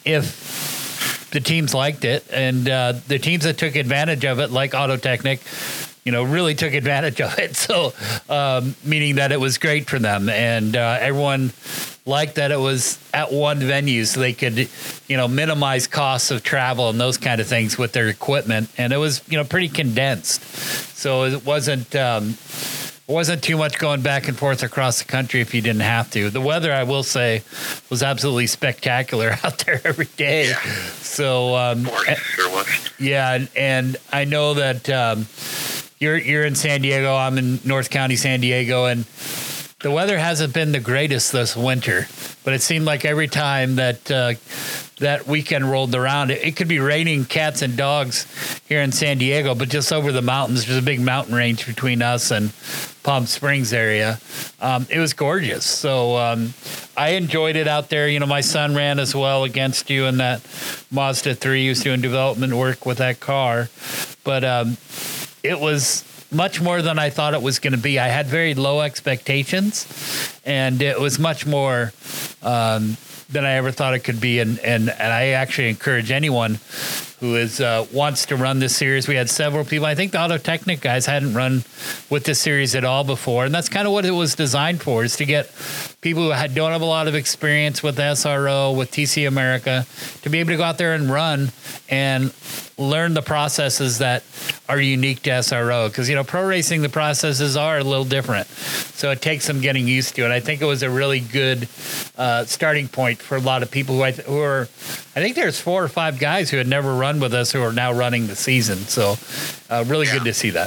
if the teams liked it, and uh, the teams that took advantage of it, like Auto Technic, you know, really took advantage of it. So, um, meaning that it was great for them, and uh, everyone liked that it was at one venue, so they could, you know, minimize costs of travel and those kind of things with their equipment. And it was, you know, pretty condensed, so it wasn't um, it wasn't too much going back and forth across the country if you didn't have to. The weather, I will say, was absolutely spectacular out there every day. Yeah. So, um, sure was. Yeah, and, and I know that. Um, You're you're in San Diego. I'm in North County, San Diego, and the weather hasn't been the greatest this winter. But it seemed like every time that uh, that weekend rolled around, it, it could be raining cats and dogs here in San Diego, but just over the mountains, there's a big mountain range between us and Palm Springs area. Um, it was gorgeous. So um, I enjoyed it out there. You know, my son ran as well against you in that Mazda three. He was doing development work with that car. But um, it was much more than I thought it was going to be. I had very low expectations, and it was much more um, than I ever thought it could be. And, and, and I actually encourage anyone who is uh, wants to run this series. We had several people. I think the Auto Technic guys hadn't run with this series at all before, and that's kind of what it was designed for, is to get people who had, don't have a lot of experience with S R O, with T C America, to be able to go out there and run and learn the processes that are unique to S R O. Because, you know, pro racing, the processes are a little different. So it takes some getting used to. And I think it was a really good uh, starting point for a lot of people who, I th- who are, I think there's four or five guys who had never run with us who are now running the season. So uh, really yeah. good to see that.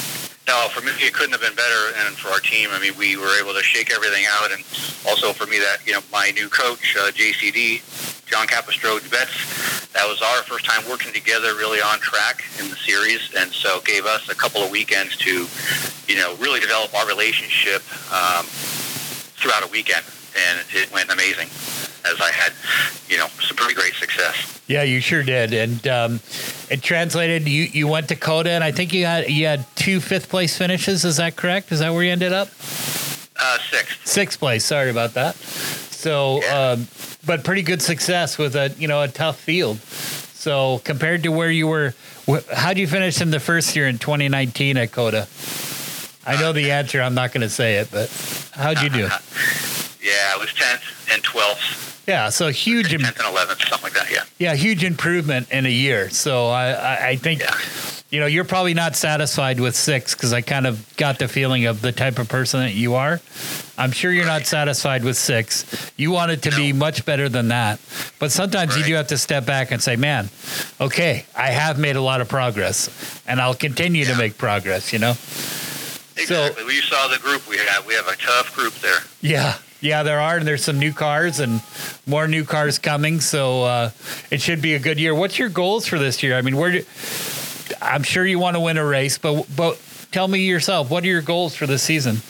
No, for me, it couldn't have been better, and for our team, I mean, we were able to shake everything out, and also for me, that, you know, my new coach, uh, J C D, John Capistrode Betts, that was our first time working together really on track in the series, and so gave us a couple of weekends to, you know, really develop our relationship um, throughout a weekend, and it went amazing, as I had, you know, some pretty great success. Yeah, you sure did, and um, it translated. You, you went to COTA, and I think you had you had two fifth place finishes. Is that correct? Is that where you ended up? Uh, sixth. Sixth place. Sorry about that. So, yeah. um, but pretty good success with a you know a tough field. So compared to where you were, how did you finish in the first year in twenty nineteen at COTA? I know the answer. I'm not going to say it, but how'd you do? Yeah, it was tenth and twelfth. Yeah, so huge. tenth and eleventh, something like that, yeah. Yeah, huge improvement in a year. So I, I, I think, yeah. you know, you're probably not satisfied with six, because I kind of got the feeling of the type of person that you are. I'm sure you're right. not satisfied with six. You want it to no. be much better than that. But sometimes right. you do have to step back and say, man, okay, I have made a lot of progress, and I'll continue yeah. to make progress, you know? Exactly. So, well, you saw the group we have. We have a tough group there. Yeah. Yeah, there are, and there's some new cars and more new cars coming, so uh, it should be a good year. What's your goals for this year? I mean, where do, I'm sure you want to win a race, but but tell me yourself, what are your goals for this season?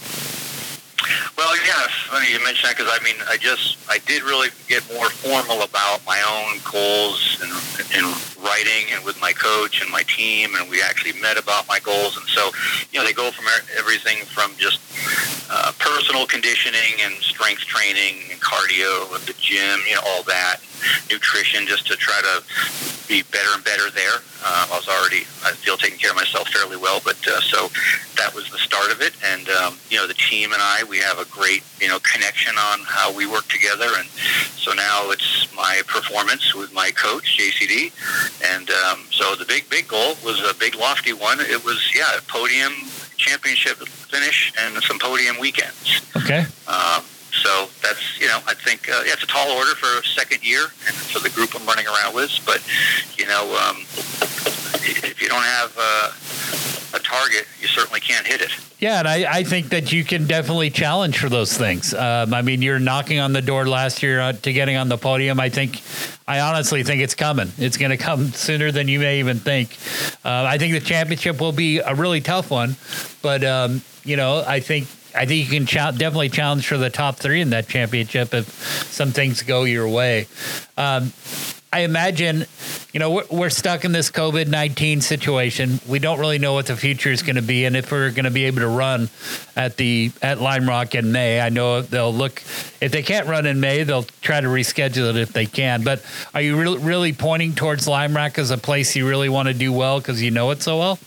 Well, yeah, funny you mentioned that, because I mean, I just I did really get more formal about my own goals in, in writing, and with my coach and my team, and we actually met about my goals, and so you know they go from everything from just uh, personal conditioning and strength training and cardio at the gym, you know, all that, nutrition, just to try to be better and better there. Uh, I was already, I feel, taking care of myself fairly well, but uh, so that was the start of it. And, um, you know, the team and I, we have a great, you know, connection on how we work together. And so now it's my performance with my coach, J C D. And um, so the big, big goal was a big, lofty one. It was, yeah, a podium championship finish and some podium weekends. Okay. Um, So that's, you know, I think uh, yeah, it's a tall order for a second year and for the group I'm running around with. But, you know, um, if you don't have uh, a target, you certainly can't hit it. Yeah, and I, I think that you can definitely challenge for those things. Um, I mean, you're knocking on the door last year uh, to getting on the podium. I think, I honestly think it's coming. It's going to come sooner than you may even think. Uh, I think the championship will be a really tough one, but um, you know, I think I think you can ch- definitely challenge for the top three in that championship if some things go your way. Um, I imagine, you know, we're, we're stuck in this COVID nineteen situation. We don't really know what the future is going to be, and if we're going to be able to run at the at Lime Rock in May. I know they'll look, if they can't run in May, they'll try to reschedule it if they can. But are you really, really pointing towards Lime Rock as a place you really want to do well because you know it so well?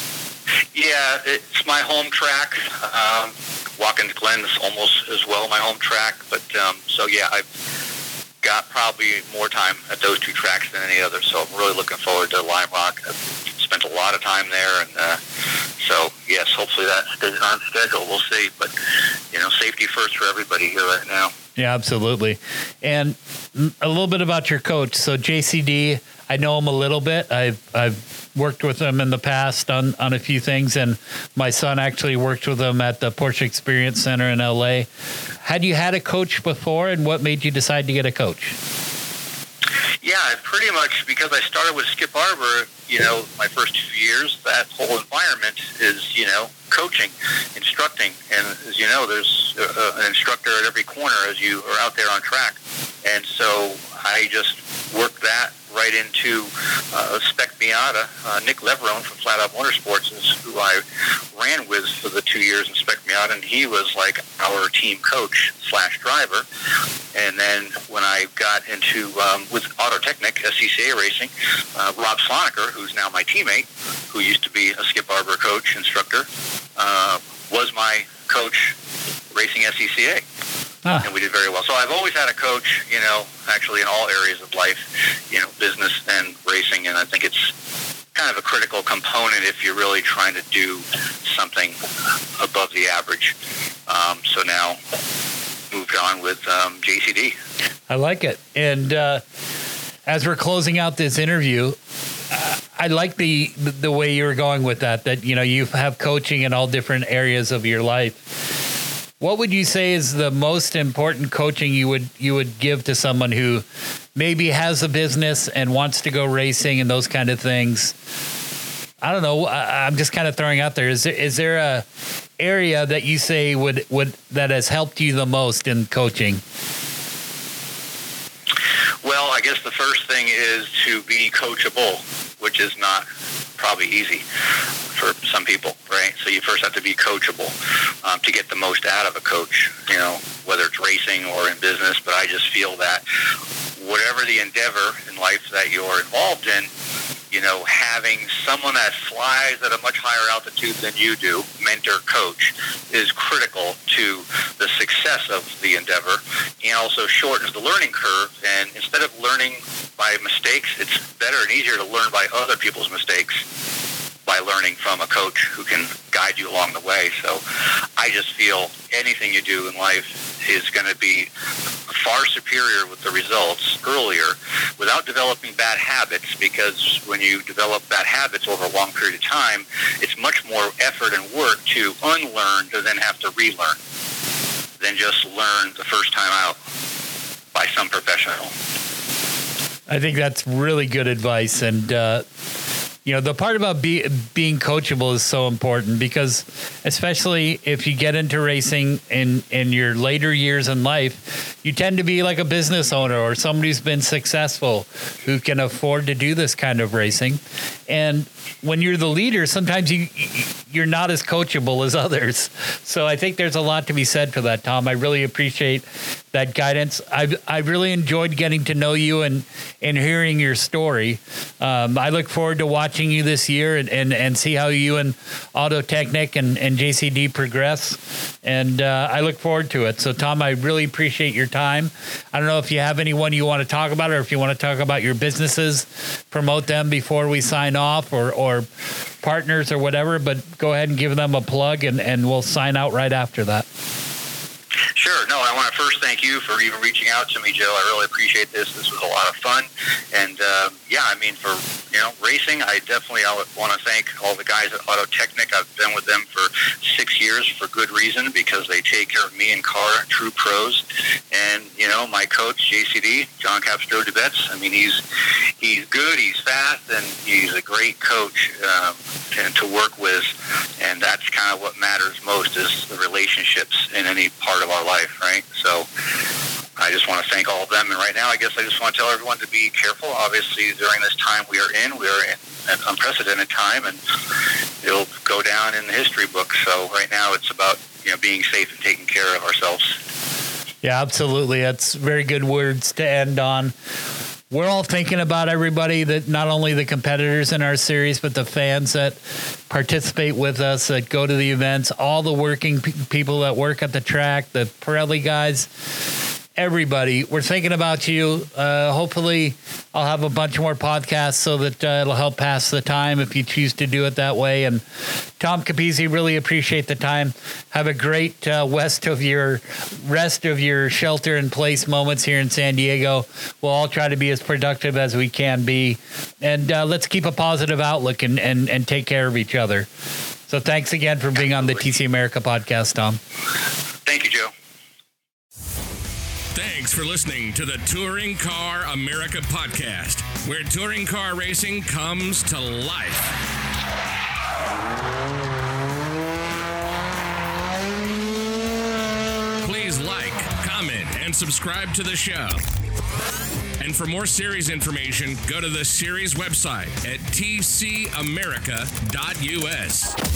Yeah, it's my home track. Um, Watkins Glen is almost as well my home track. But um, so, yeah, I've got probably more time at those two tracks than any other. So I'm really looking forward to Lime Rock. I've spent a lot of time there. And uh, so, yes, hopefully that stays on schedule. We'll see. But, you know, safety first for everybody here right now. Yeah, absolutely. And a little bit about your coach. So J C D, I know him a little bit. I've I've worked with him in the past on, on a few things, and my son actually worked with him at the Porsche Experience Center in L A. Had you had a coach before, and what made you decide to get a coach? Yeah, pretty much because I started with Skip Barber, you know, my first two years, that whole environment is, you know, coaching, instructing. And as you know, there's uh, an instructor at every corner as you are out there on track. And so I just worked that right into uh, Spec Miata. Uh, Nick Leverone from Flat Out Motorsports is who I ran with for the two years in Spec Miata, and he was like our team coach slash driver. And then when I got into, um, with Autotechnic, S C C A Racing, uh, Rob Sloniker, who's now my teammate, who used to be a Skip Barber coach, instructor, uh, was my coach racing S C C A. Huh. And we did very well. So I've always had a coach, you know, actually in all areas of life, you know, business and racing. And I think it's kind of a critical component if you're really trying to do something above the average. Um, so now moved on with um, J C D. I like it. And uh, as we're closing out this interview, uh, I like the the way you were going with that, that, you know, you have coaching in all different areas of your life. What would you say is the most important coaching you would you would give to someone who maybe has a business and wants to go racing and those kind of things? I don't know. I, I'm just kind of throwing out there. Is there is there a area that you say would, would that has helped you the most in coaching? Well, I guess the first thing is to be coachable, which is not probably easy for some people, right? So you first have to be coachable um, to get the most out of a coach, you know, whether it's racing or in business. But I just feel that whatever the endeavor in life that you're involved in, you know, having someone that flies at a much higher altitude than you do, mentor, coach, is critical to the success of the endeavor, and also shortens the learning curve. And instead of learning by mistakes, it's better and easier to learn by other people's mistakes by learning from a coach who can guide you along the way. So I just feel anything you do in life is going to be far superior with the results earlier without developing bad habits, because when you develop bad habits over a long period of time, it's much more effort and work to unlearn to then have to relearn than just learn the first time out by some professional. I think that's really good advice. And, uh, you know, the part about be, being coachable is so important, because especially if you get into racing in, in your later years in life, you tend to be like a business owner or somebody who's been successful who can afford to do this kind of racing. And when you're the leader, sometimes you, you're not as coachable as others. So I think there's a lot to be said for that, Tom. I really appreciate that guidance. I've, I've really enjoyed getting to know you and, and hearing your story. Um, I look forward to watching you this year and, and, and see how you and Autotechnic and, and J C D progress. And uh, I look forward to it. So, Tom, I really appreciate your time. I don't know if you have anyone you want to talk about, or if you want to talk about your businesses, promote them before we sign off, or, or partners or whatever, but go ahead and give them a plug, and, and we'll sign out right after that. Sure. No, I want to first thank you for even reaching out to me, Joe. I really appreciate this. This was a lot of fun. And, uh, yeah, I mean, for you know, racing, I definitely I want to thank all the guys at Auto Technic. I've been with them for six years for good reason, because they take care of me and Car, true pros. And, you know, my coach, J C D, John Capstro-Dubetz, I mean, he's he's good, he's fast, and he's a great coach um, to, to work with. And that's kind of what matters most, is the relationships in any part of our life, right? So I just want to thank all of them. And right now, I guess I just want to tell everyone to be careful. Obviously, during this time we are in, we are in an unprecedented time, and it'll go down in the history book. So right now, it's about, you know, being safe and taking care of ourselves. Yeah, absolutely. That's very good words to end on. We're all thinking about everybody, that not only the competitors in our series, but the fans that participate with us, that go to the events, all the working pe- people that work at the track, the Pirelli guys, everybody. We're thinking about you. Uh, hopefully I'll have a bunch more podcasts so that uh, it'll help pass the time if you choose to do it that way. And Tom Capizzi, really appreciate the time. Have a great uh, west of your rest of your shelter in place moments here in San Diego. We'll all try to be as productive as we can be. And uh, let's keep a positive outlook and, and, and take care of each other. So thanks again for being on the T C America podcast, Tom. Thank you, Joe. Thanks for listening to the Touring Car America podcast, where touring car racing comes to life. Please like, comment, and subscribe to the show. And for more series information, go to the series website at t c america dot u s.